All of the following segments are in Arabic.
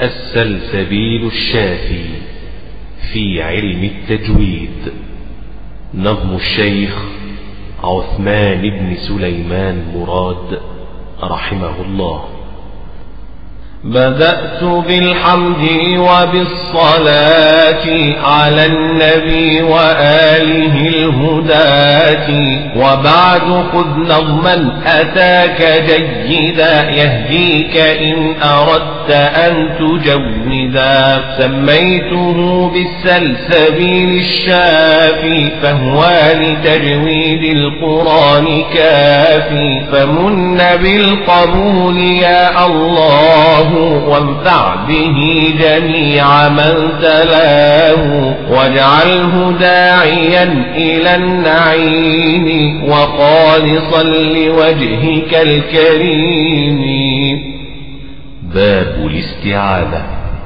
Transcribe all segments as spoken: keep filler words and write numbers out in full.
السلسبيل الشافي في علم التجويد. نظم الشيخ عثمان بن سليمان مراد رحمه الله. بدأت بالحمد وبالصلاة على النبي وآله الهداة، وبعد خذ نظما أتاك جيدا يهديك إن أردت أن تجودا. سميته بالسلسبيل الشافي فهو لتجويد القرآن كافي، فمن بالقبول يا الله وانفع به جميع من تلاه، واجعله داعيا إلى النعيم وخالصا لوجهك الكريم. باب الاستعاذة.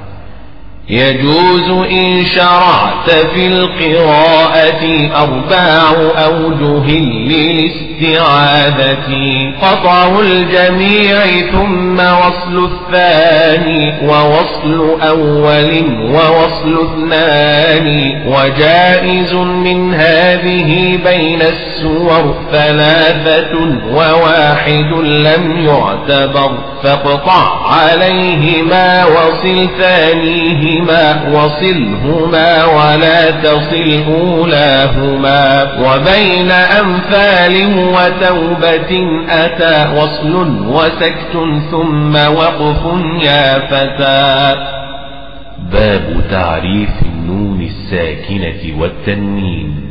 يجوز إن شرعت في القراءة أربع أوجه للاستعاذة: قطع الجميع ثم وصل الثاني، ووصل أول ووصل اثنان، وجائز من هذه بين السور ثلاثة وواحد لم يعتبر، فاقطع عليهما وصل ثانيه وصلهما ولا تصل أولاهما. وبين أمثال وتوبة أتى وصل وسكت ثم وقف يا فتى. باب تعريف النون الساكنة والتنوين.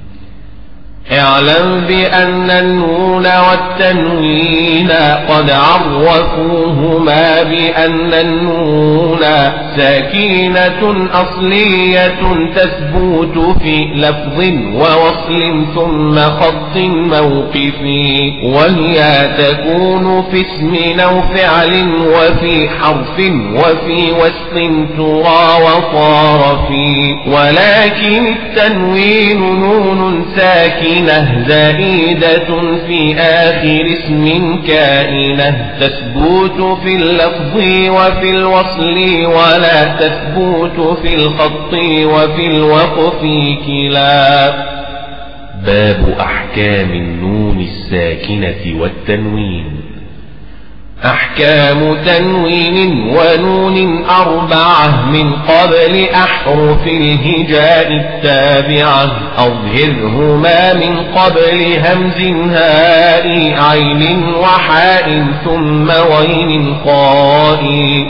اعلم بأن النون والتنوين قد عرفوهما بأن النون ساكنة أصلية تثبت في لفظ ووصل ثم خط موقف، وهي تكون في اسم أو فعل وفي حرف وفي وسط ترى وطارف. ولكن التنوين نون ساكنة زائدة في آخر اسم كائنة، تثبت في اللفظ وفي الوصل ولا تثبت في الخط وفي الوقف كلا. باب أحكام النون الساكنة والتنوين. أحكام تنوين ونون أربعة من قبل أحرف الهجاء التابعة، أظهرهما من قبل همز هاء عين وحاء ثم غين قاء،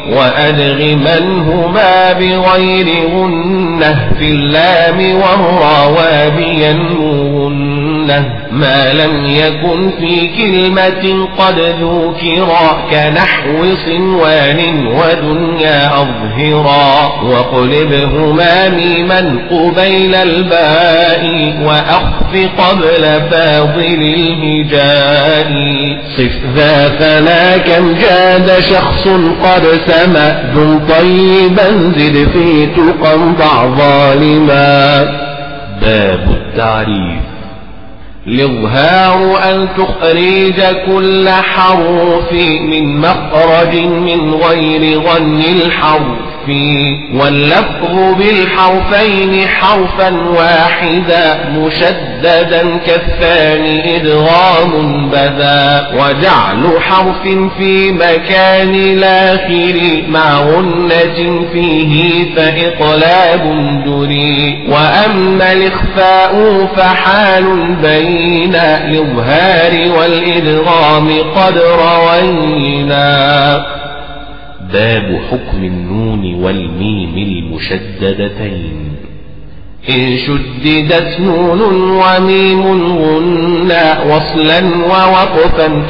وأدغمنهما بغير غنة في اللام والراء بينهن، ما لم يكن في كلمة قد ذكرا كنحو صنوان ودنيا أظهرا. وقلبهما ميما قبيل الباء وأخف قبل فاضل الهجاء. صف ذا فلا كم جاد شخص قد سما دم طيبا زد في تقى ضع ظالما. باب التعريف. الإظهار أن تخرج كل حرف من مخرج من غير غن الحرف، واللفظ بالحرفين حرفا واحدا مشددا كالثاني إدغام بدا، وجعل حرف في مكان الآخر مع غنة فيه فإقلاب دري. وأما الإخفاء فحال بين الإظهار والإدغام قد روينا. باب حكم النون والميم المشددتين. إن شددت نون وميم غنا وصلا ووقفا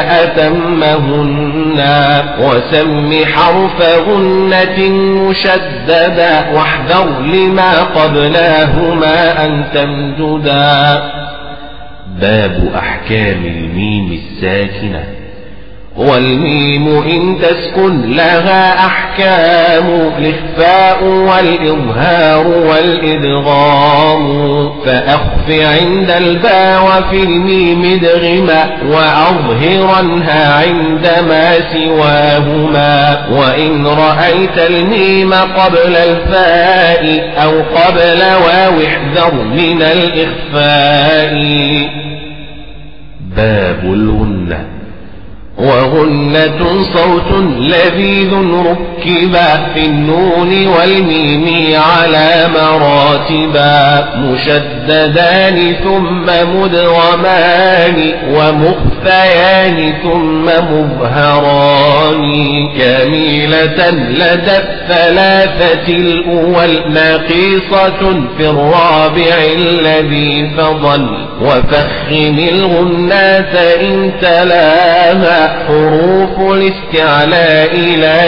كأتمهن، وسم حرف غنة مشددا واحذر لما قبلهما أن تمددا. باب أحكام الميم الساكنة. والميم إن تسكن لها أحكام الإخفاء والإظهار والإدغام فأخف عند الباء وفي الميم ادغما وأظهرنها عندما سواهما وإن رأيت الميم قبل الفاء أو قبل واو احذر من الإخفاء. باب الغنة. وغنة صوت لذيذ ركبا في النون والميم على مراتبا مشددان ثم مدغمان ومخفيان ثم مظهران كاملة لدى الثلاثة الأول ناقصة في الرابع الذي فضل وفخم الغنات إن تلاها حروف الاستعلاء لا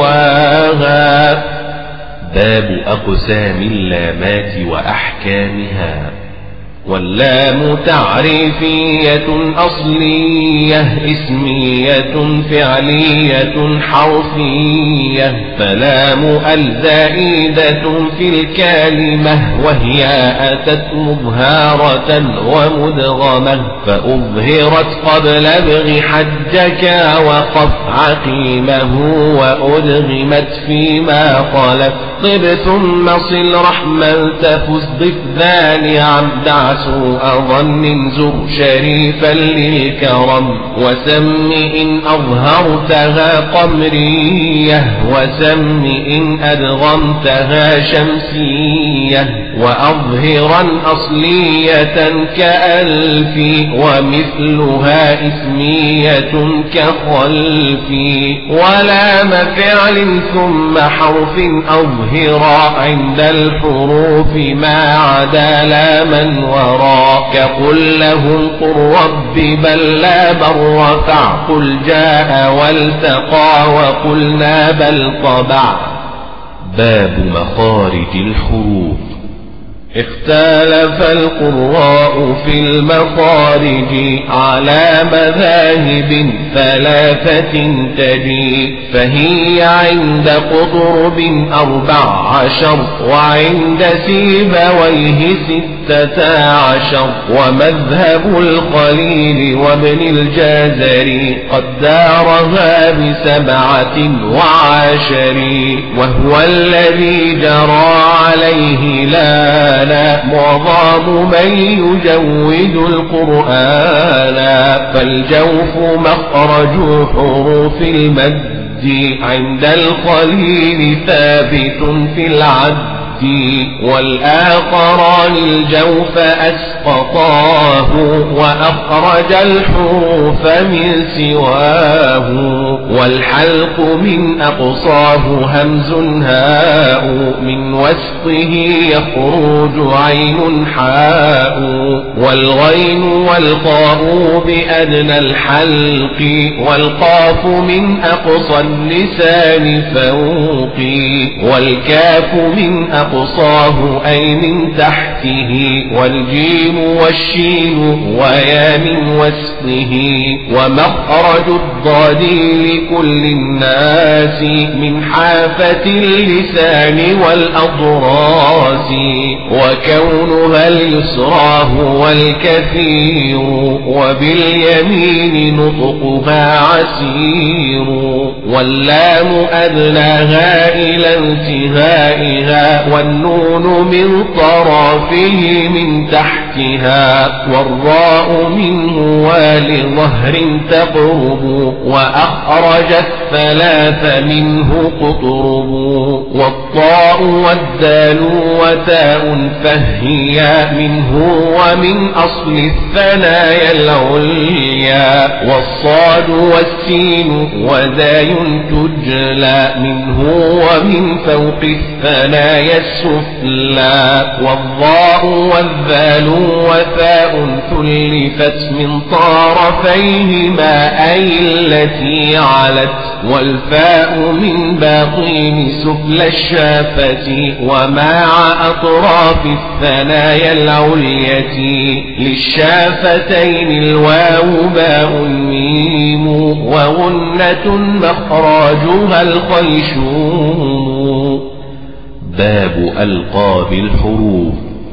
سواها. باب أقسام اللامات وأحكامها. واللام تعريفية أصلية اسمية فعلية حرفية فلام الزائدة في الكلمة وهي أتت مظهرة ومدغمة فأظهرت قبل ابغ حجك وقف عقيمه وأدغمت فيما خلف طب ثم صل رحما تفز ضف ذال عبد سوء ظن زر شريفا للكرم وسم إن أظهرتها قمرية وسم إن أدغمتها شمسية وأظهرا أصلية كألف ومثلها اسمية كخلف ولام فعل ثم حرف أظهرا عند الحروف ما عدا لاما وراء كقل لهم قل رب بل لا بر فاعقل جاء والتقى وقلنا بل طبع. باب مخارج الحروف. اختلف القراء في المخارج على مذاهب ثلاثة تجي فهي عند قطرب أربع عشر وعند سيبويه ستة عشر ومذهب الخليل وابن الجازري قد دارها بسبعة وعشر وهو الذي جرى عليه لا لا معظم من يجود القرآن فالجوف مخرج حروف المد عند الخليل ثابت في العد والآخران الجوف أسقطاه وأخرج الحروف من سواه والحلق من أقصاه همز هاء من وسطه يخرج عين حاء والغين والقاء بأدنى الحلق والقاف من أقصى اللسان فوق والكاف من أقصاه أي من تحته والجيم والشين ويا من وسطه ومخرج الضاد لكل الناس من حافة اللسان والأضراس وكونها اليسرى والكثير وباليمين نطقها عسير واللام أدناها إلى انتهائها والنون من طرفه من تحتها والراء منه ولظهر تقرب وأخرج الثلاث منه قطرب والطاء والدال وتاء فهي منه ومن أصل الثنايا العليا والصاد والسين وذاي تجلى منه ومن فوق الثنايا السفلى والضاء والذال وفاء ثلثت من طرفيهما أي التي علت، والفاء من باطن سفل الشافة ومع أطراف الثنايا العلية، للشافتين الواو باء ميم وغنة مخرجها الخيشوم. باب ألقاب الحروف.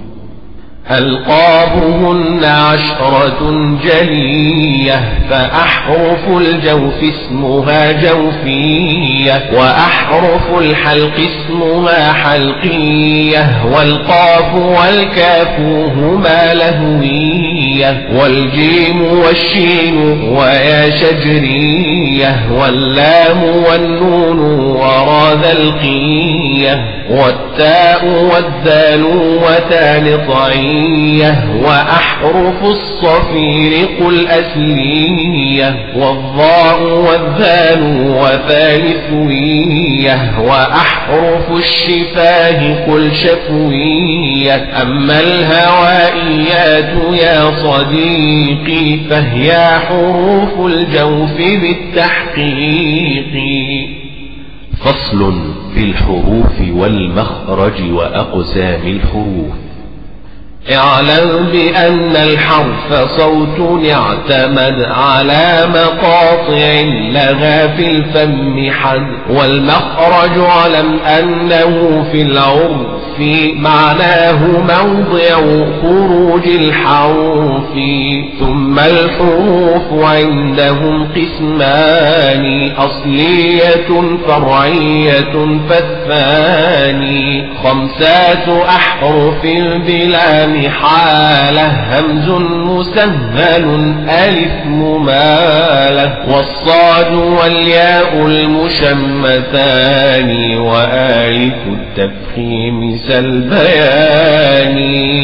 ألقابهن عشرة جلية، فأحرف الجوف اسمها جوفية، وأحرف الحلق اسمها حلقية، والقاف والكاف هما لهوية، والجيم والشين ويا شجرية، واللام والنون ورا ذلقية، والتاء والدال وتال طعية، وأحرف الصفير قل أسلية، والضاء والذال وثالثوية، وأحرف الشفاه قل شفوية. أما الهوائيات يا صديقي فهي حروف الجوف بالتحقيق. فصل في الحروف والمخرج وأقسام الحروف. اعلم بأن الحرف صوت اعتمد على مقاطع لها في الفم حد، والمخرج علم أنه في العرف معناه موضع خروج الحروف. ثم الحروف عندهم قسمان، أصلية فرعية فالثاني، خمسات أحرف بلا محالة، همز مسهل ألف ممالة، والصاد والياء المشمتان، وآلف التفخيم سالبيان.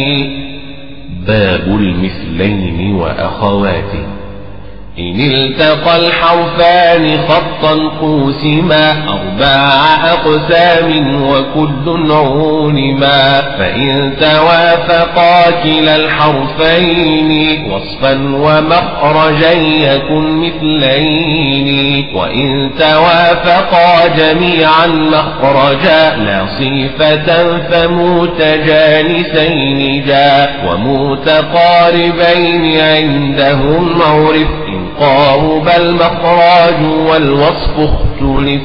باب المثلين وأخواته. إن التقى الحرفان خطا قوسما أربع أقسام وكل عونما، فإن توافقا كلا الحرفين وصفا ومخرجا يكن مثلين، وإن توافقا جميعا مخرجا لا صفة فمتجانسين جاء، ومتقاربين عندهم عرف، قارب المخرج والوصف اختلف،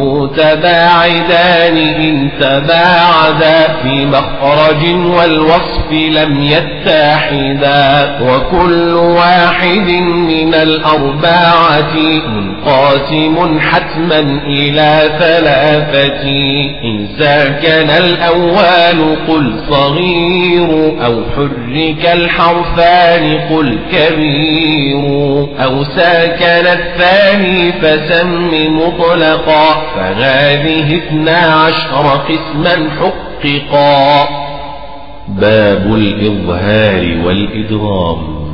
ومتباعدان إن تباعدا في مخرج والوصف لم يتحدا، وكل واحد من الأربعة منقسم حتما إلى ثلاثة، إن ساكن الأول قل صغير، أو حرك الحرفان قل كبير، أو ساكن الثاني فسم مطلقا، فهذه اثنا عشر قسما حققا. باب الإظهار والإدغام.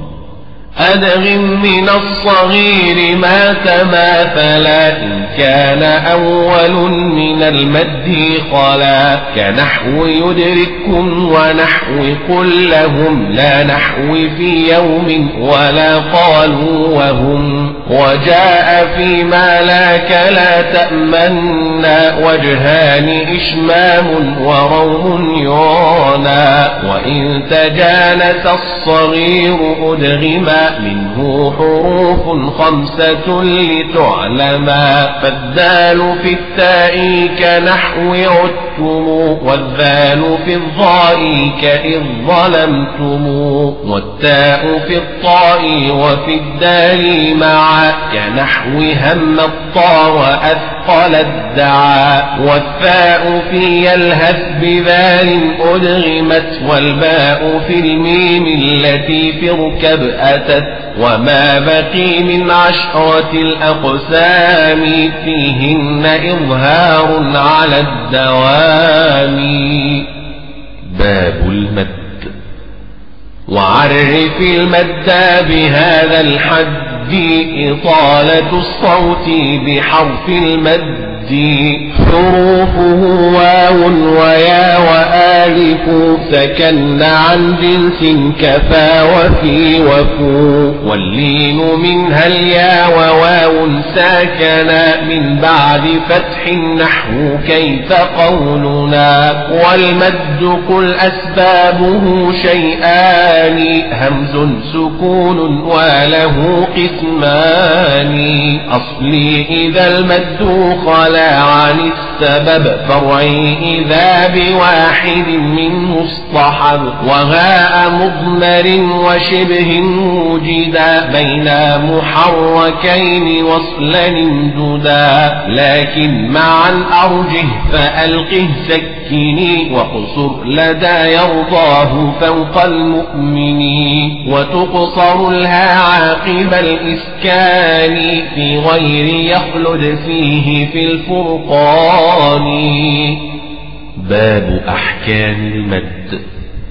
أدغم من الصغير ما تماثلا، إن كان أول من المد خلا، كنحو يدرككم ونحو قل لهم، لا نحو في يوم ولا قالوا وهم، وجاء فيما لاك لا تأمنا، وجهان إشمام وروم يعانى، وإن تجانس الصغير أدغما، منه حروف خمسة لتعلما، فالدال في التاء كنحو عدتم، والذال في الضاء كإذ ظلمتم، والتاء في الطاء وفي الدال معا، كنحو هم الطا وأثقل الدعا، والثاء في يلهث بذال أدغمت، والباء في الميم التي في اركب أتت، وما بقي من عشرة الأقسام فيهن إظهار على الدوام. باب المد. وعرف المد بهذا الحد، إطالة الصوت بحرف المد، حروفه واو ويا وآلف سكن عن جنس كفى وفي وفو واللين منها اليا وواو ساكنا من بعد فتح نحو كيف قولنا والمد قل أسبابه شيئان همز سكون وله قسمان أصلي إذا المد خلا عن السبب فرعي إذا بواحد منه اصطحب وهاء مضمر وشبه وجدا بين محركين وصلا امددا لكن معا أرجه فألقه سكني وقصر لدى يرضاه فوق المؤمنين وتقصر الها عاقب الإسكان في غير يخلد فيه في الفرقان. باب أحكام المد.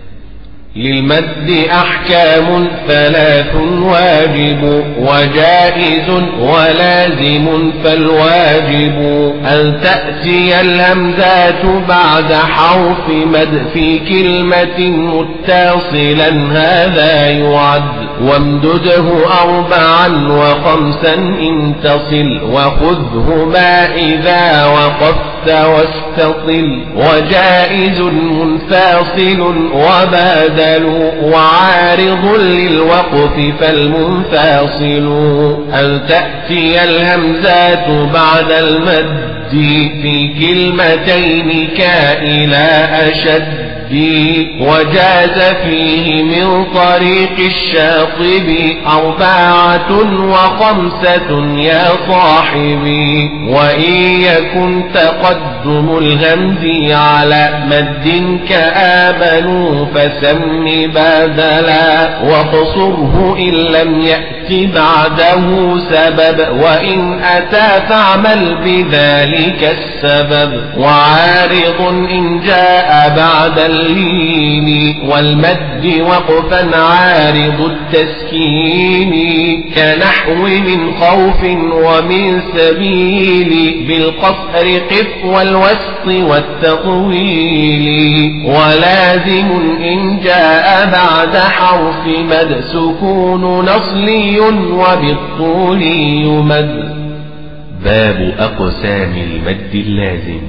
للمد أحكام ثلاث واجب وجائز ولازم فالواجب أن تأتي الهمزات بعد حرف مد في كلمة متصلا هذا يعد وامدده أربعا وخمسا إن تصل وخذهما إذا وقفت واستطل وجائز منفاصل وبادل وعارض للوقف فالمنفاصل أن تأتي الهمزات بعد المد في كلمتين كائلا أشد وجاز فيه من طريق الشاطب أربعة وخمسة يا صاحبي وإن يكن تقدم الهمز على مد كآمنوا فسم بدلا واقصره إن لم يأت بعده سبب وإن أتى فاعمل بذلك السبب وعارض إن جاء بعد اللين والمد وقفا عارض التسكين كنحو من خوف ومن سبيل بالقصر قف والوسط والتطويل ولازم إن جاء بعد حرف مد سكون نصلي وبالطول يمد. باب أقسام المد اللازم.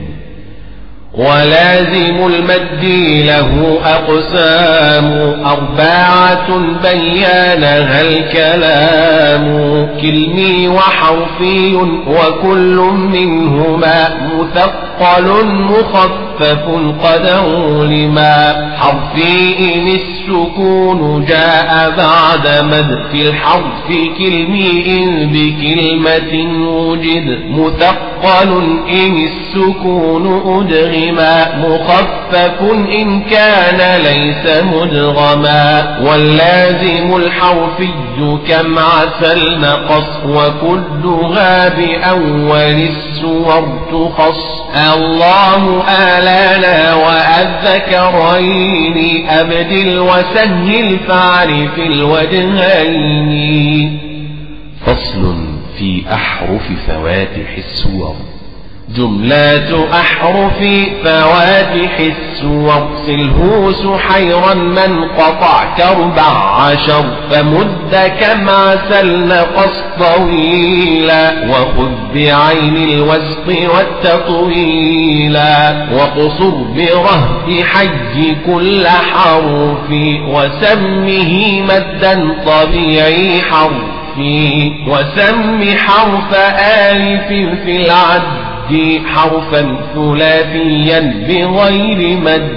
ولازم المد له أقسام أربعة بيانها الكلام كلمي وحرفي وكل منهما مثقل مخفف قد علما حرفي إن السكون جاء بعد مد في الحرف كلمي إن بكلمة وجد مثقل إن السكون أدغم مخفف إن كان ليس مدغما واللازم الحرفي كم عسل نقص وكلها بأول السور تخص الله آلانا وأذكرين أبدل وسهل فاعرف الوجهين. فصل في أحرف فواتح السور. جملات أحرف فواتح السور سله سحيرا من قطع كربع عشر فمد كم عسل نقص طويلا وخذ بعين الوسط والتطويلا وقصر برهب حج كل حرف وسمه مدا طبيعي حرفي وسم حرف آلف في العد حرفا ثلاثيا بغير مد.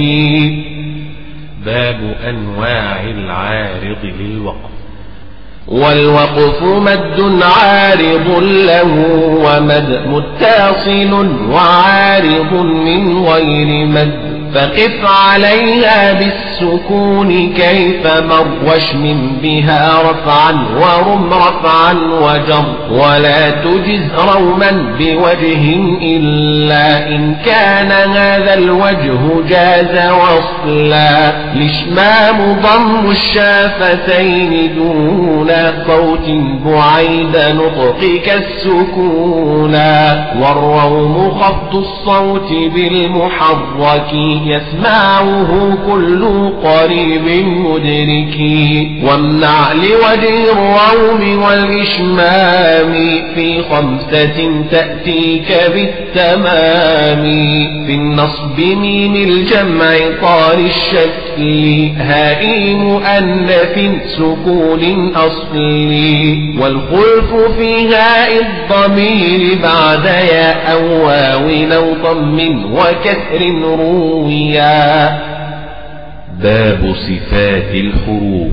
باب أنواع العارض للوقف. والوقف مد عارض له ومد متصل وعارض من غير مد فقف عليها بالسكون كيف مر واشمم بها رفعا ورم رفعا وجر ولا تجز روما بوجه إلا إن كان هذا الوجه جاز وصلا لشمام ضم الشافتين دون صوت بعيد نطقك السكونا والروم خفض الصوت بالمحرك يسمعه كل قريب مدرك وامنع لوجه الروم والإشمام في خمسة تأتيك بالتمام في النصب ميم الجمع طار الشكل هائي مؤنث سكون أصلي والخلف في هاء الضمير بعد ياء أو واو أو ضم وكسر رويا. باب صفات الحروف.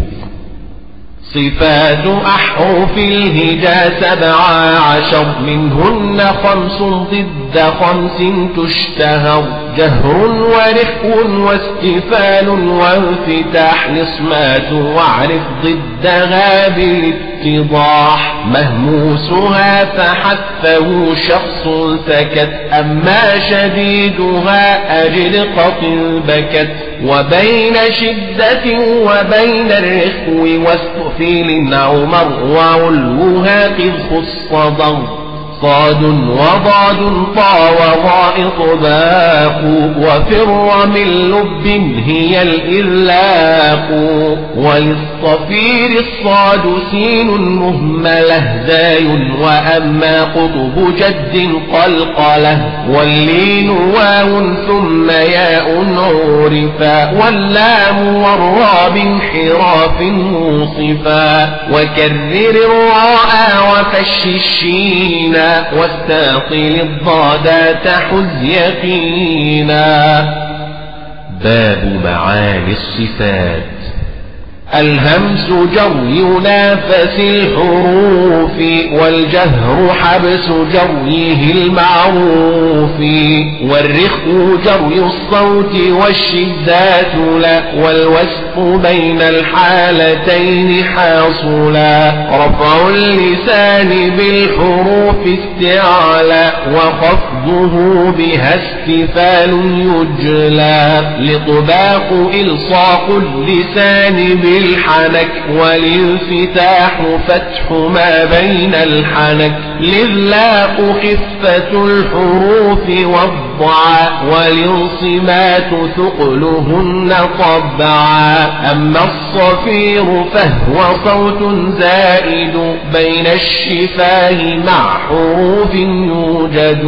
صفات أحرف الهجا سبعة عشر منهن خمس ضد خمس تشتهر جهر ورخو واستفال وانفتاح نصمات واعرف ضدها بالاتضاح مهموسها فحثه شخص سكت أما شديدها أجرقة بكت وبين شدة وبين الرخو واستفيل عمر وعلوها قد خص ضر صاد وضاد طا وضاء طباق وفر من لب هي الإذلاق وللصفير الصاد سين مهملة زاي وأما قطب جد قلقلة واللين واو ثم ياء عرفا واللام والراء بانحراف موصفا وكرر الراء وفش الشين واستاطل الضادات حز يقينا. باب معاني الصفات. الهمس جري نافس الحروف والجهر حبس جريه المعروف والرخو جري الصوت والشدات لا والوسط بين الحالتين حاصلا رفع اللسان بالحروف استعلى وخفضه بها استفال يجلى لطباق إلصاق اللسان بالحنك والانفتاح فتح ما بين الحنك لللاق خفة الحروف والضعاء والانصمات ثقلهن طبعا أما الصفير فهو صوت زائد بين الشفاه مع حروف يوجد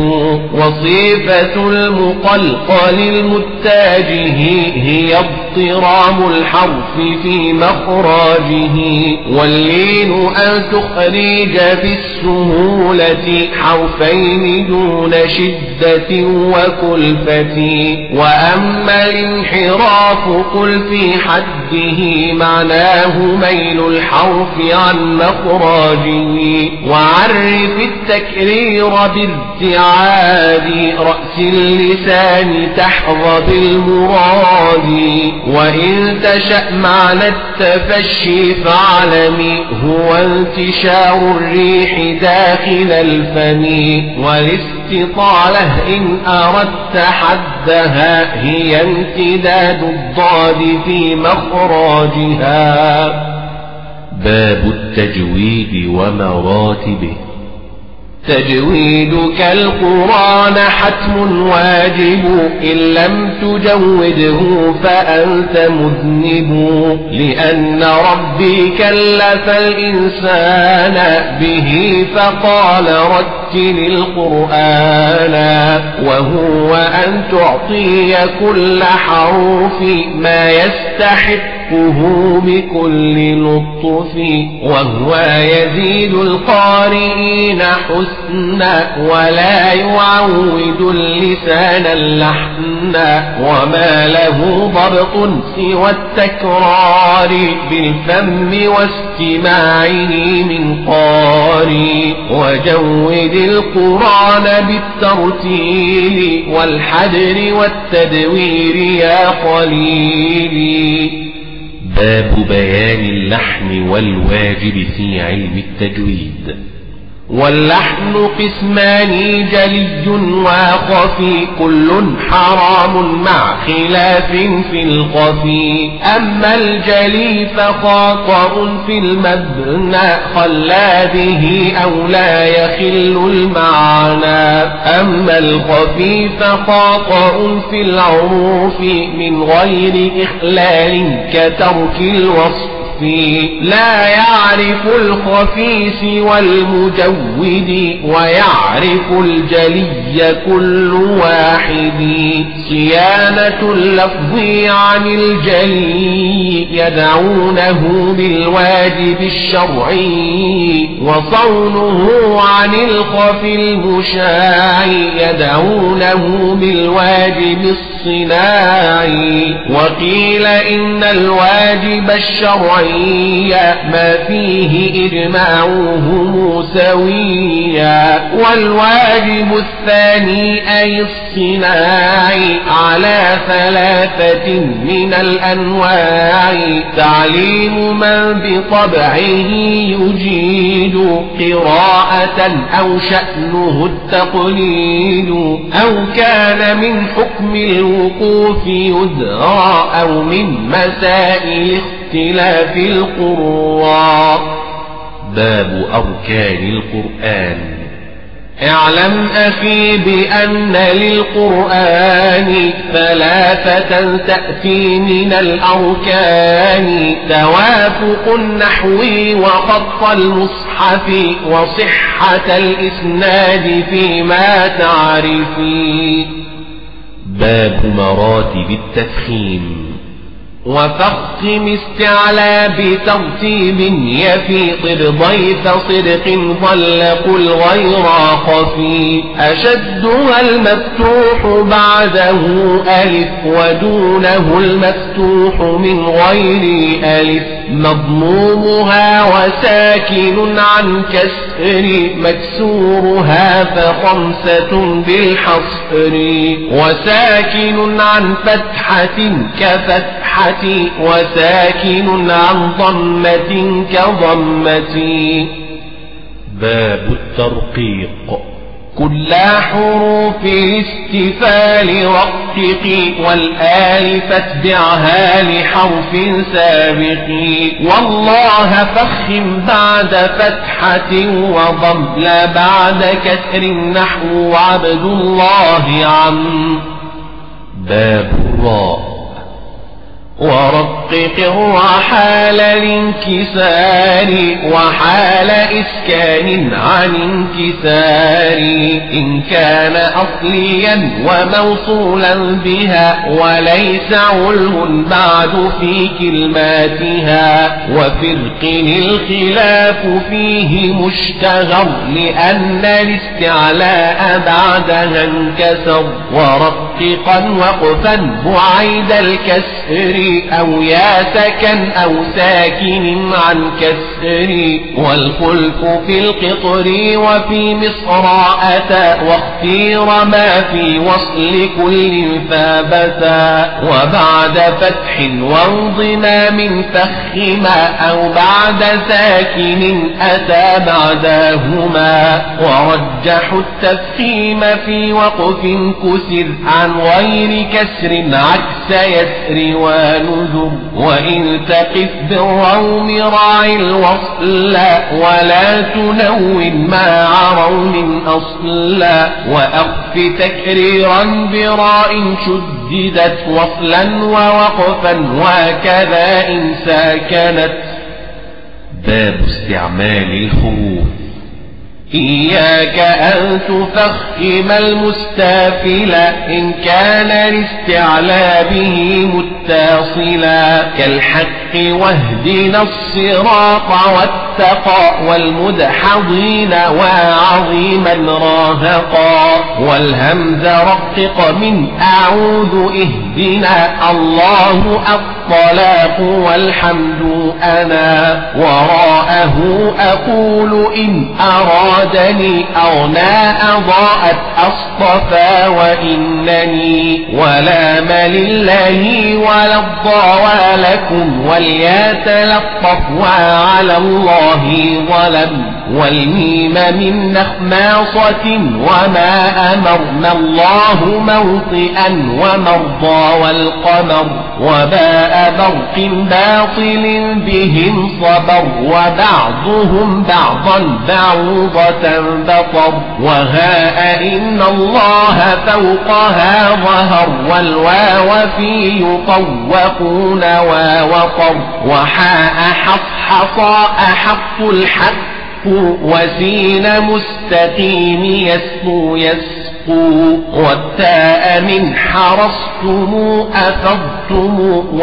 وصفة المقلقل المتاجه هي اضطرام الحرف في مخراجه واللين أن تخرج بالسهولة حرفين دون شدة وكلفة وأما الانحراف قل في حده معناه ميل الحرف عن مخراجه وعرف التكرير بارتعاد رأس اللسان تحظى بالمراد وإن تشأ معنى التفشي فاعلمي هو انتشار الريح داخل الفم والاستطالة إن أردت حدها هي امتداد الضاد في مخراجها. باب التجويد ومراتبه. تجويدك القرآن حتم واجب إن لم تجوده فأنت مذنب لأن ربي كلف الإنسان به فقال رتل القرآن وهو أن تعطي كل حرف ما يستحق حقه بكل لطف وهو يزيد القارئين حسنا ولا يعود اللسان اللحنا وما له ضبط سوى التكرار بالفم واستماعه من قارئ وجود القرآن بالترتيل والحدر والتدوير يا خليلي. باب بيان اللحن والواجب في علم التجويد. واللحن قسمان جلي وخفي كل حرام مع خلاف في الخفي أما الجلي فخاطئ في المبنى خلى به أو لا يخل المعنى أما الخفي فخاطئ في العروف من غير إخلال كترك الوصف لا يعرف الخفي سوى المجود ويعرف الجلي كل واحد صيانة اللفظ عن الجلي يدعونه بالواجب الشرعي وصونه عن الخفي المشاع يدعونه بالواجب الصناعي. وقيل إن الواجب الشرعي ما فيه إجماعهم سويا والواجب الثاني أي الصناعي على ثلاثة من الأنواع تعليم من بطبعه يجيد قراءة أو شأنه التقليد أو كان من حكم الوقوف يدرى أو من مسائل اختلاف القراء. باب أركان القرآن. اعلم أخي بأن للقرآن ثلاثة تأتي من الأركان توافق النحو وخط المصحف وصحة الإسناد فيما تعرفي. باب مراتب التفخيم. وفخم استعلى بترتيب يفي طب ضيف صدق ظل قل غير خفي أشدها المفتوح بعده ألف ودونه المفتوح من غير ألف مضمومها وساكن عن كسر مكسورها فخمسة بالحصر وساكن عن فتحة كفتحة وساكن عن ضمة كضمة. باب الترقيق. كل حروف الاستفال رقق والآل فاتبعها لحرف سابق والله فخم بعد فتحة وضم لا بعد كسر نحو عبد الله عم. باب الراء. ورقق الرحال الانكسار وحال إسكان عن انكسار إن كان أصليا وموصولا بها وليس علم بعد في كلماتها وفرق الخلاف فيه مشتهر لأن الاستعلاء بعدها انكسر ورققا وقفا بعيد الكسر أو يا سكن أو ساكن عن كسر والخلف في القطر وفي مصراءة واختير ما في وصل كل ثابتا وبعد فتح وانضمام فخما أو بعد ساكن أتى بعدهما ورجحوا التفخيم في وقف كسر عن غير كسر عكس يسر ونذر وإن تقف بالروم راعي الوصل ولا تنون مع روم أصلا وأخف تكريرا براء شددت وصلا ووقفا وكذا إن ساكنت. باب استعمال الحروف. إياك أن تفخم المستافل إن كان لاستعلى به متصلا كالحق واهدنا الصراط والتقى والمدحضين وعظيما راهقا والهمز رقق من أعوذ اهدنا الله الطلاق والحمد أنا وراءه أقول إن أرادني أغنى أضاءت أصطفى وإنني ولا مل الله ولا الضوى لكم وليتلطف وعلى الله ظلم والميم من نخماصة وما أمرنا الله موطئا ومرضى والقمر وباء برق باطل بهم صبر وبعضهم بعضا بعوضة بطر وهاء إن الله فوقها ظهر والواو في يطوقون ووقر وحاء حصحصاء حق الحق وسين مستقيم يسقو يسقو والتاء من حرصتم أفضتم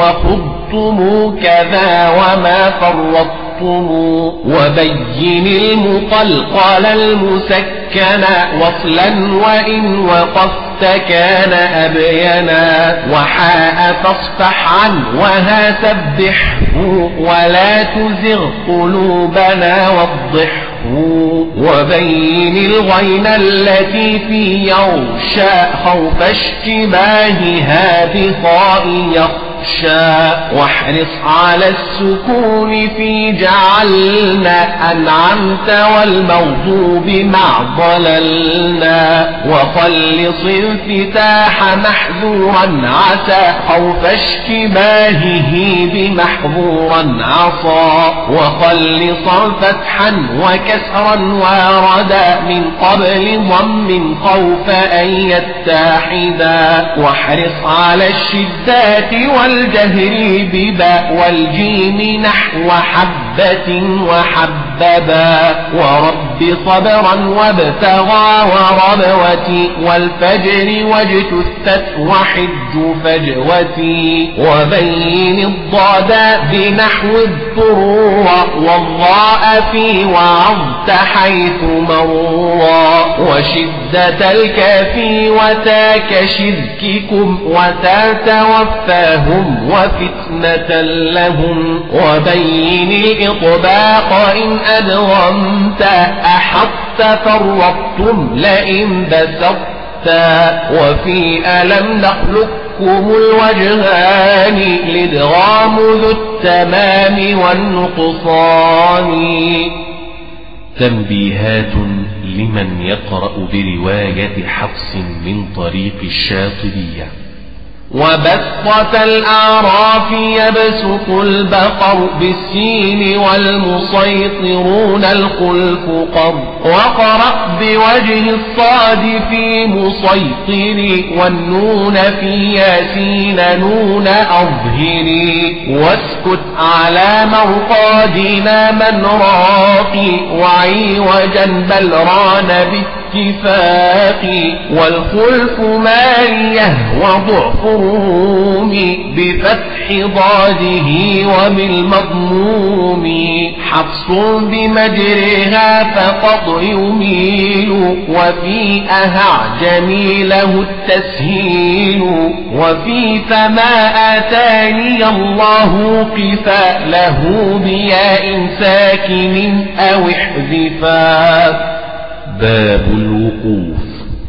وخضتم كذا وما فرطتم وبين المقلقل المسكن وصلا وإن وقفت كان أبينا وحاء فاصفح عن وها سبحه ولا تزغ قلوبنا وضحه وبين الغين التي في يغشى خوف اشتباهها بطاء يخشى واحرص على السكون في جعلنا أنعمت والمغضوب مع ضللنا وخلص انفتاح محذورا عسى خوف اشتباهه بمحظورا عصى وخلصا فتحا وكسرا واردا من قبل ضم خوف أن يتحدا واحرص على الشدات والجهر بباء والجيم نحو حبة وحببا ورب صبرا وابتغى وربوتي والفجر واجتثت وحج فجوتي وبين الضاد بنحو الضرور والضاء في وعظت حيث مرورا وشدة الكافي وتاك شرككم وتا توفاهم وفتنة لهم وبين الإطباق إن أدغمت أحط فرطتم لئن بسطت وفي ألم نخلقكم الوجهان لادغام ذو التمام والنقصان. تنبيهات لمن يقرأ برواية حفص من طريق الشاطبية. وبسطة الأعراف يبسط البقر بالسين والمسيطرون الخلف قر وقرأ بوجه الصاد في مسيطر والنون في ياسين نون أظهري واسكت على مرقادنا من راقي وعيوجا بل ران بالاتفاق والخلف ماليه وضعف الروم بفتح ضاده وبالمضموم حفص بمجرها فقط يميل وفي أهع جميله التسهيل وفي فما آتاني الله قفا له بياء ساكن أو احذفا. باب الوقوف.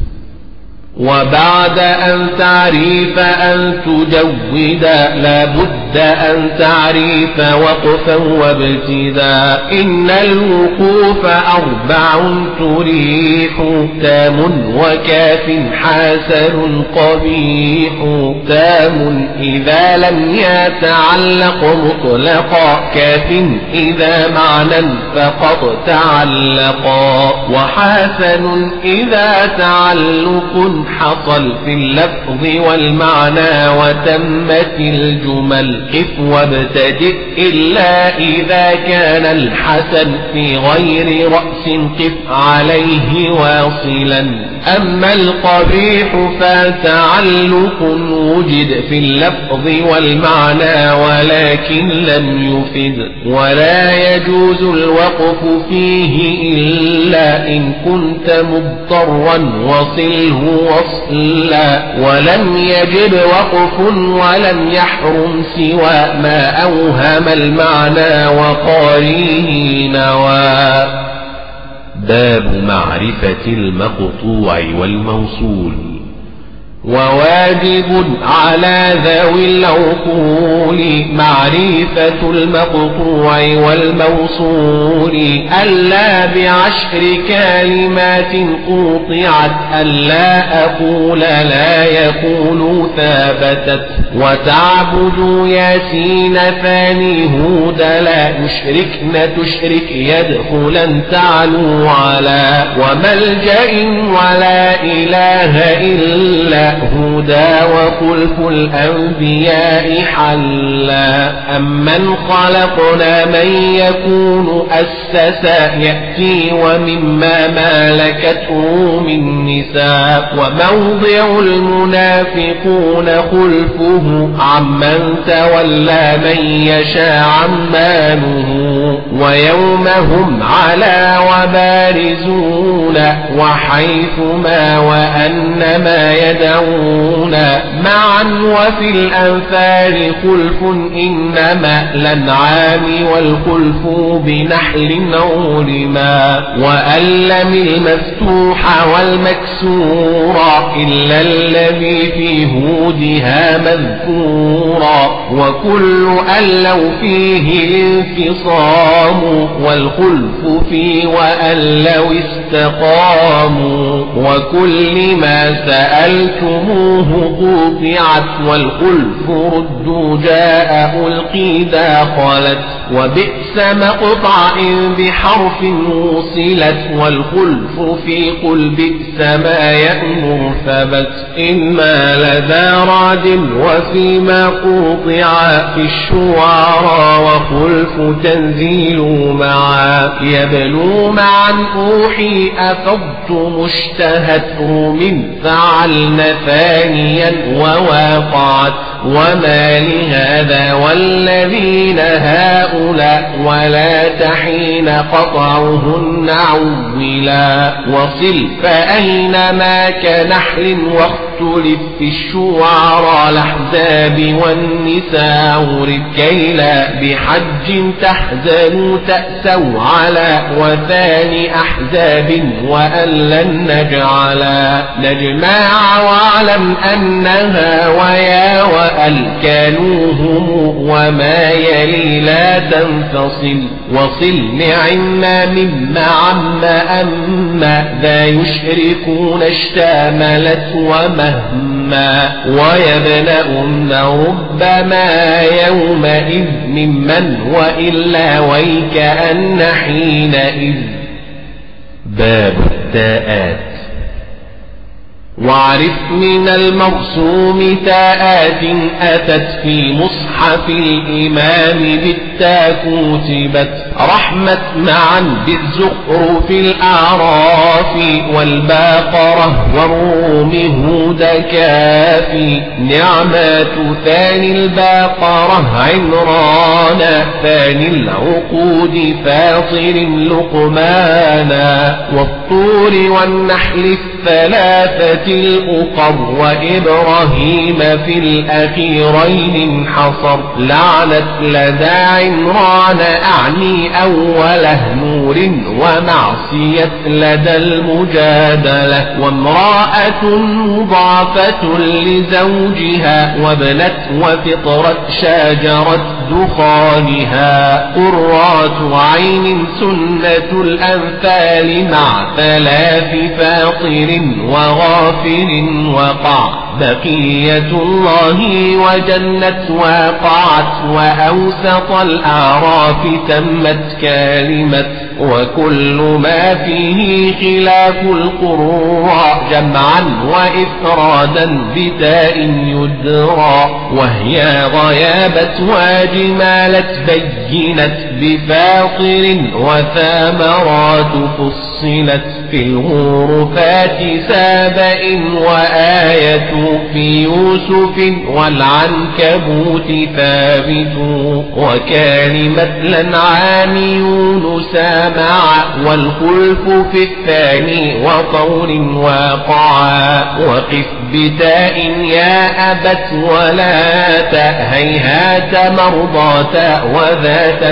وبعد أن تعريف أن تجود لابد أن تعريف وقفا وابتداء إن الوقوف أربع تريح تام وكاف حاسن قبيح تام إذا لم يتعلق مطلقا كاف إذا معنى فقد تعلقا وحاسن إذا تعلق حصل في اللفظ والمعنى وتمت الجمل قف وابتدئ إلا إذا كان الحسن في غير رأس قف عليه واصلا. أما القبيح فتعلق وجد في اللفظ والمعنى ولكن لم يفد، ولا يجوز الوقف فيه إلا إن كنت مضطرا وصله وصلا. ولم يجب وقف ولم يحرم سوى ما أوهم المعنى وقاريه نوى. باب معرفة المقطوع والموصول. وواجب على ذوي العقول معرفة المقطوع والموصول، ألا بعشر كلمات قطعت ألا أقول لا يقول ثابتت. وتعبد ياسين ثاني هود لا يشركن تشرك يدخلا تعلو على. وملجأ ولا إله إلا هدى وخلف الأنبياء حلا. أمن خلقنا من يكون أسسا يأتي ومما مالكته من نساء. وموضع المنافقون خلفه عمن تولى من يشاء عمانه. ويومهم على وبارزون وحيثما وأنما يدعون معا. وفي الأنفال خلف إنما الأنعام والخلف بنحل علما. وألم المفتوح والمكسور إلا الذي في هودها مذكورا. وكل أن لو فيه الانفصام والخلف في وأن لو استقاموا. وكل ما سألتموه قطعت والخلف رد جاء ألقي داخلت. وبئس مقطع بحرف وصلت والخلف في قل بئس ما يأمر ثبت. إما لدى راد وفيما قطع في الشعراء وخلف تنزيل معا. يبلو معا أوحي أفضت مشتهت من فعلن ثانيا وواقعت. وما لهذا والذين هؤلاء ولا تحين قطعهن عولا. وصل فأينما كنحل واختلف في الشعراء الأحزاب والنساء عرف. كي لا بحج تحزنوا تأسوا على وثاني أحزاب وأن لن نجعلا. نجمع واعلم أنها ويا وأل كانوا هم وما يلي لا تنفصل. وصل نعما مما عم أما ذا يشركون اشتملت ومهما. ويبن أم ربما يومئذ ممن وإلا ويكأن حينئذ. باب التاءات. واعرف من المرسوم تاءات أتت في مصحف الإمام بالتاء كتبت. رحمت معا بالزخرف الأعراف والباقرة والروم هود كافي. نعمات ثاني الباقرة عمران ثاني العقود فاطر لقمانا. والطور والنحل الثلاثة الأقر وإبراهيم في الأخيرين انحصر. لعنت لدى عمران أعني أوله نور ومعصية لدى المجادلة. وامرأة مضافة لزوجها وابنت وفطرت شاجرت ودخانها قرات عين سنة الأنفال مع ثلاث فاطر وغافر وقع بقية الله وجنة وقعت وأوسط الأعراف تمت كلمة وكل ما فيه خلاف القراء جمعا وإفرادا بتاء يدرى وهي غيابت وجمالت بينت بفاطر وثامرات فصلت في الغرفات سابئ وآية في يوسف والعنكبوت ثابت وكلمة الأنعام يونس مع والخلف في الثاني وطور واقعا وقف بتاء يا أبت ولا تاء هيهات مرضاتا وذات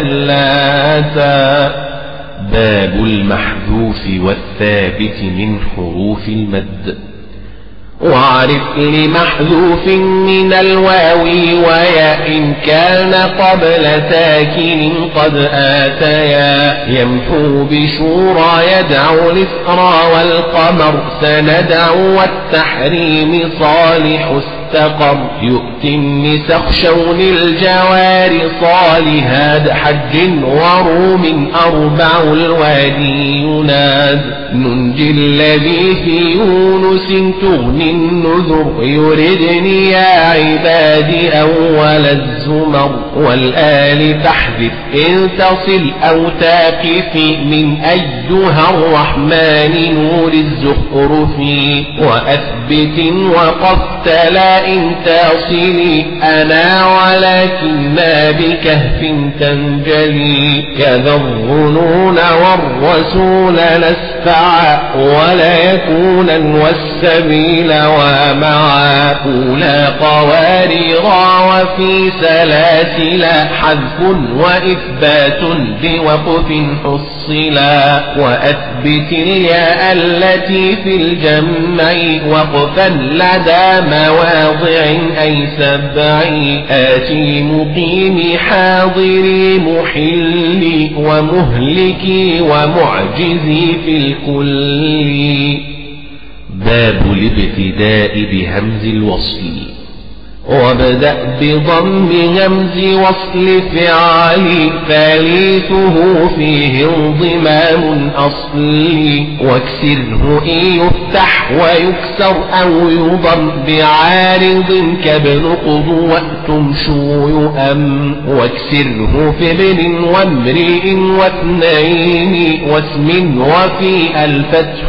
اللاتا. باب المحذوف والثابت من حروف المد. واعرف لمحذوف من الواو ويا إن كان قبل ساكن قد آتيا يمحو بشورى يدعو الإسرى والقمر سندعو والتحريم صالح استقر يؤتي النساء شون الجوار صالحات حج وروم أربع الوادي يناد ننجي الذي في يونس تغني النذر يردني يا عبادي أول الزمر والآل تحذف إن تصل أو تقف من أيها الرحمن نور الزخرف وأثبت وقفت لا إن تصلي أنا ولكن ما بكهف تنجلي كذا الظنون والرسول نسفع ولا يكونا والسبيل ومعا أولى قواريرا وفي سلاسل حذف وإثبات بوقف حصلا وأثبت الياء التي في الجمع وقفا لدى مواضع أي سبع آتي مقيم حاضري محلي ومهلكي ومعجزي في الكل. باب الابتداء بهمز الوصل. وابدأ بضم همز وصل فعالي ثالثه فيه انضمام أصلي واكسره إن يفتح ويكسر أو يضم بعارض كابن قضوة شو يؤم واكسره في ابن وامرئ واثنين واسم وفي الفتح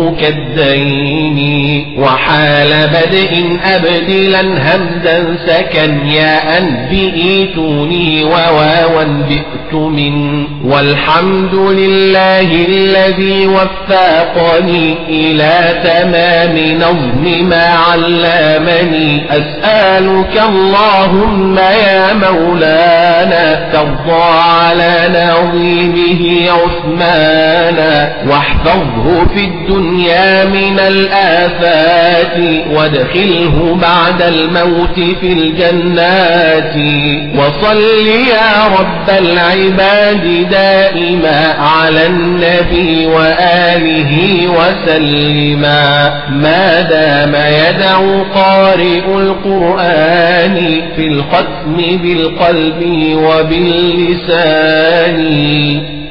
كالدين وحال بدء أبدلا همز سكن يا أن بئتوني وواوا بئت من والحمد لله الذي وفقني إلى تمام نظم ما علمني أسألك اللهم يا مولانا ترضى على نظيمه عثمانا واحفظه في الدنيا من الآفات وادخله بعد الموت في الجنات وصل يا رب العباد دائما على النبي وآله وسلما ما دام يدعو قارئ القرآن في الختم بالقلب وباللسان.